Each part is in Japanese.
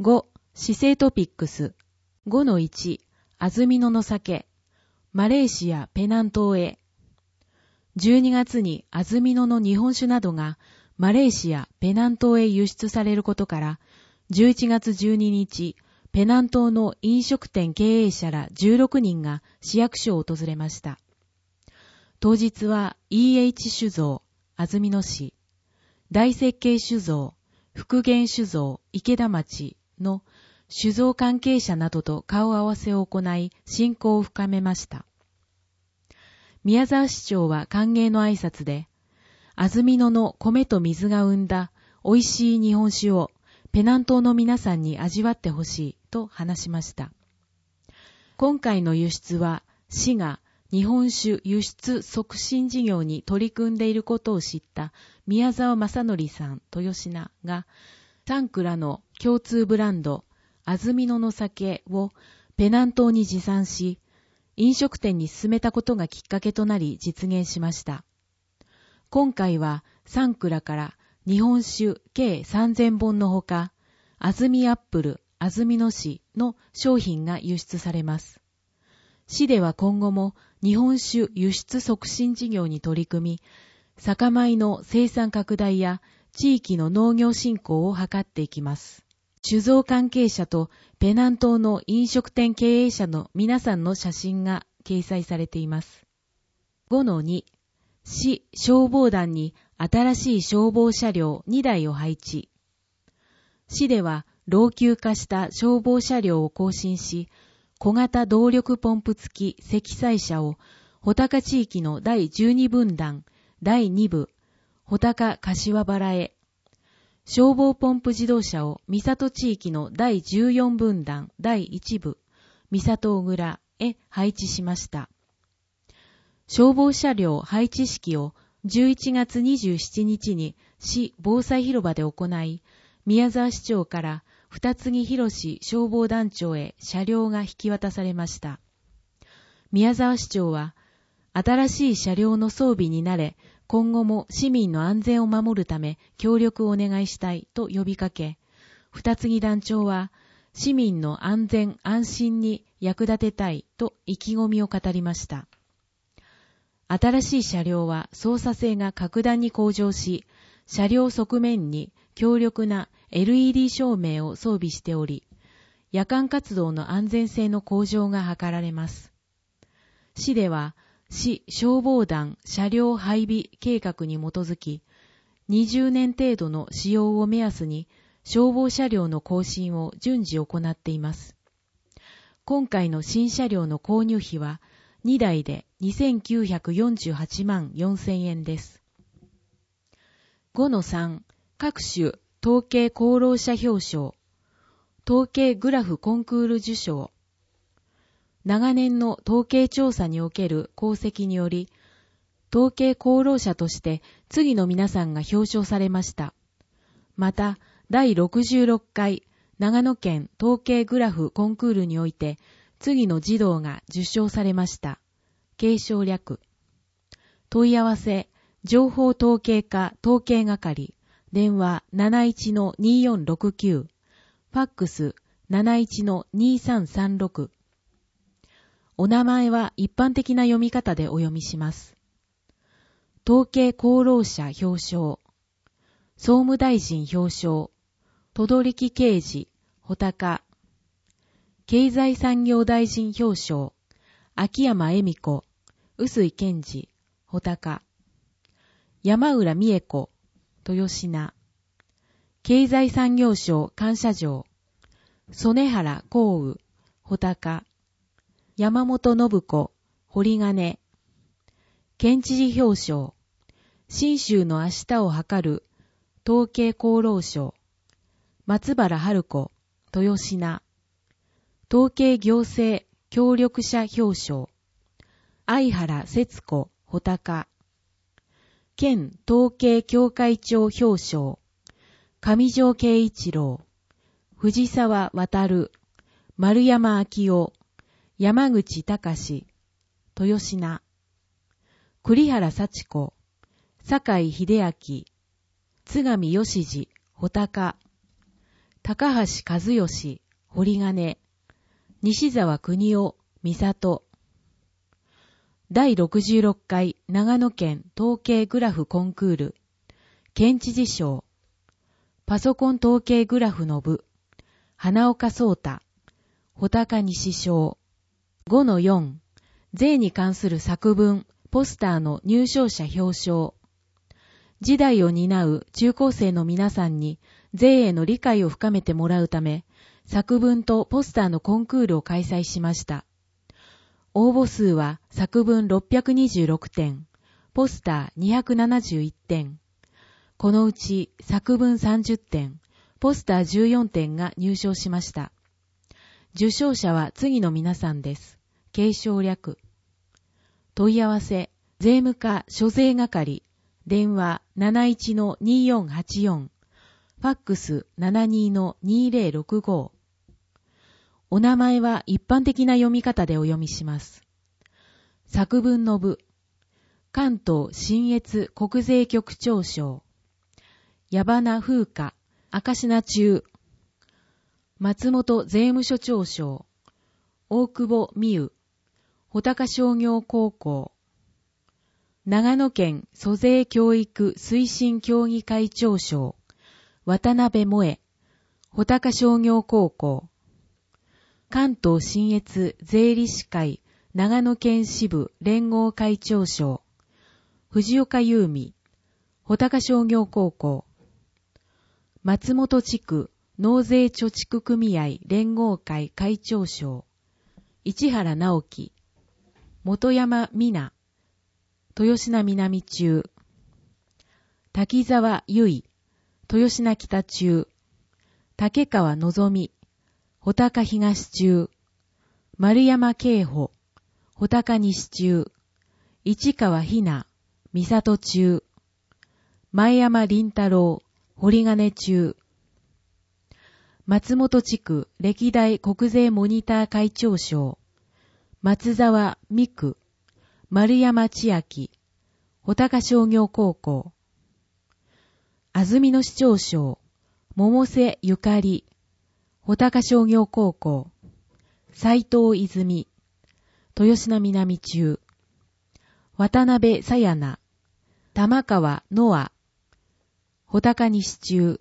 5、市政トピックス。5-1、安曇野の酒。マレーシア・ペナン島へ。12月に安曇野の日本酒などがマレーシア・ペナン島へ輸出されることから、11月12日、ペナン島の飲食店経営者ら16人が市役所を訪れました。当日は EH 酒造、安曇野市、大設計酒造、福源酒造、池田町の酒造関係者などと顔合わせを行い、親交を深めました。宮沢市長は歓迎の挨拶で、安曇野の米と水が生んだ美味しい日本酒をペナン島の皆さんに味わってほしいと話しました。今回の輸出は市が日本酒輸出促進事業に取り組んでいることを知った宮沢正則さん豊品が3蔵の共通ブランド安曇野の酒をペナン島に持参し、飲食店に進めたことがきっかけとなり実現しました。今回は3蔵から日本酒計3000本のほか、安曇アップル、安曇野市の商品が輸出されます。市では今後も日本酒輸出促進事業に取り組み、酒米の生産拡大や地域の農業振興を図っていきます。酒造関係者とペナン島の飲食店経営者の皆さんの写真が掲載されています。5-2、市消防団に新しい消防車両2台を配置。市では老朽化した消防車両を更新し、小型動力ポンプ付き積載車を穂高地域の第12分団第2部穂高柏原へ、消防ポンプ自動車を三郷地域の第14分団第1部三郷小倉へ配置しました。消防車両配置式を11月27日に市防災広場で行い、宮沢市長から二木博消防団長へ車両が引き渡されました。宮沢市長は、新しい車両の装備に慣れ、今後も市民の安全を守るため協力をお願いしたいと呼びかけ、二木団長は市民の安全安心に役立てたいと意気込みを語りました。新しい車両は操作性が格段に向上し、車両側面に強力な LED 照明を装備しており、夜間活動の安全性の向上が図られます。市では、市消防団車両配備計画に基づき、20年程度の使用を目安に消防車両の更新を順次行っています。今回の新車両の購入費は2台で2948万4000円です。5-3、各種統計功労者表彰、統計グラフコンクール受賞。長年の統計調査における功績により、統計功労者として次の皆さんが表彰されました。また、第66回長野県統計グラフコンクールにおいて、次の児童が受賞されました。継承略。問い合わせ、情報統計課統計係、電話 71-2469、ファックス 71-2336。お名前は一般的な読み方でお読みします。統計功労者表彰、総務大臣表彰、戸取啓治、穂高、経済産業大臣表彰、秋山恵美子、臼井健二、穂高、山浦美恵子、豊品、経済産業省感謝状、曽根原幸宇、穂高、山本信子、堀金、県知事表彰、信州の明日を図る統計功労賞、松原春子、豊品、統計行政協力者表彰、相原節子、穂高、県統計協会長表彰、上条慶一郎、藤沢渡、丸山昭夫、山口隆、豊品、栗原幸子、酒井秀明、津上義次、穂高、 高橋和義、堀金、西沢邦夫、美里。第66回長野県統計グラフコンクール、県知事賞、パソコン統計グラフの部、花岡壮太、穂高西賞。5-4、税に関する作文、ポスターの入賞者表彰。時代を担う中高生の皆さんに税への理解を深めてもらうため、作文とポスターのコンクールを開催しました。応募数は作文626点、ポスター271点。このうち作文30点、ポスター14点が入賞しました。受賞者は次の皆さんです。継承略。問い合わせ、税務課諸税係、電話 71-2484、ファックス 72-2065。お名前は一般的な読み方でお読みします。作文の部、関東信越国税局長賞、矢花風花、明科中、松本税務署長賞、大久保美優、穂高商業高校、長野県租税教育推進協議会長賞、渡辺萌、穂高商業高校、関東信越税理士会長野県支部連合会長賞、藤岡優美、穂高商業高校、松本地区納税貯蓄組合連合会会長賞、市原直樹、本山美奈、豊品南中、滝沢由衣、豊品北中、竹川のぞみ、穂高東中、丸山慶穂、穂高西中、市川ひな、三里中、前山林太郎、堀金中、松本地区歴代国税モニター会長賞、松沢美久、丸山千秋、穂高商業高校、安曇野市長賞、百瀬ゆかり、穂高商業高校、斉藤泉、豊品南中、渡辺さやな、玉川ノア、穂高西中、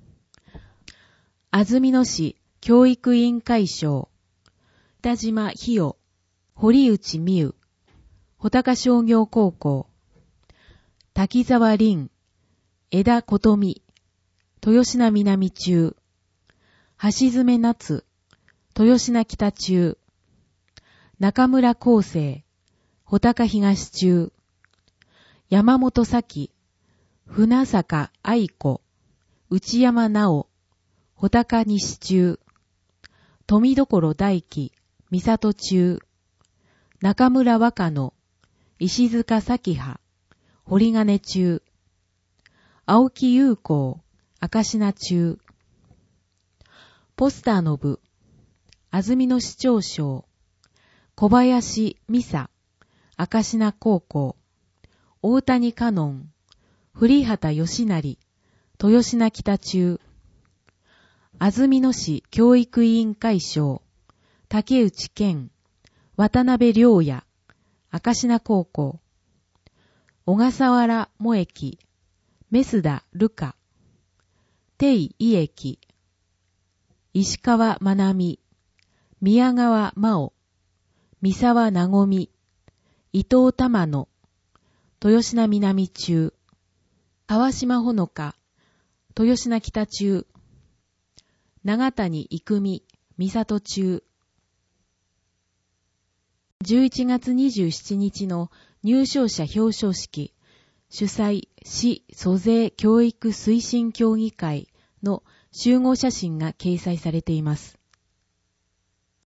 安曇野市教育委員会賞、北島ひよ、堀内美優、穂高商業高校、滝沢凛、枝琴美、豊品南中、橋爪夏、豊品北中、中村康生、穂高東中、山本咲、船坂愛子、内山直、穂高西中、富所大輝、三里中、中村若野、石塚咲葉、堀金中、青木優光、明科中、ポスターの部、安曇野市長賞、小林美沙、明科高校、大谷香音、栗畑義成、豊品北中、安曇野市教育委員会賞、竹内健、渡辺良也、明科高校、小笠原萌樹、メスダルカ、定井駅、石川まなみ、宮川真央、三沢なごみ、伊藤玉野、豊品南中、川島ほのか、豊品北中、長谷育美、三里中。11月27日の入賞者表彰式、主催市租税教育推進協議会の集合写真が掲載されています。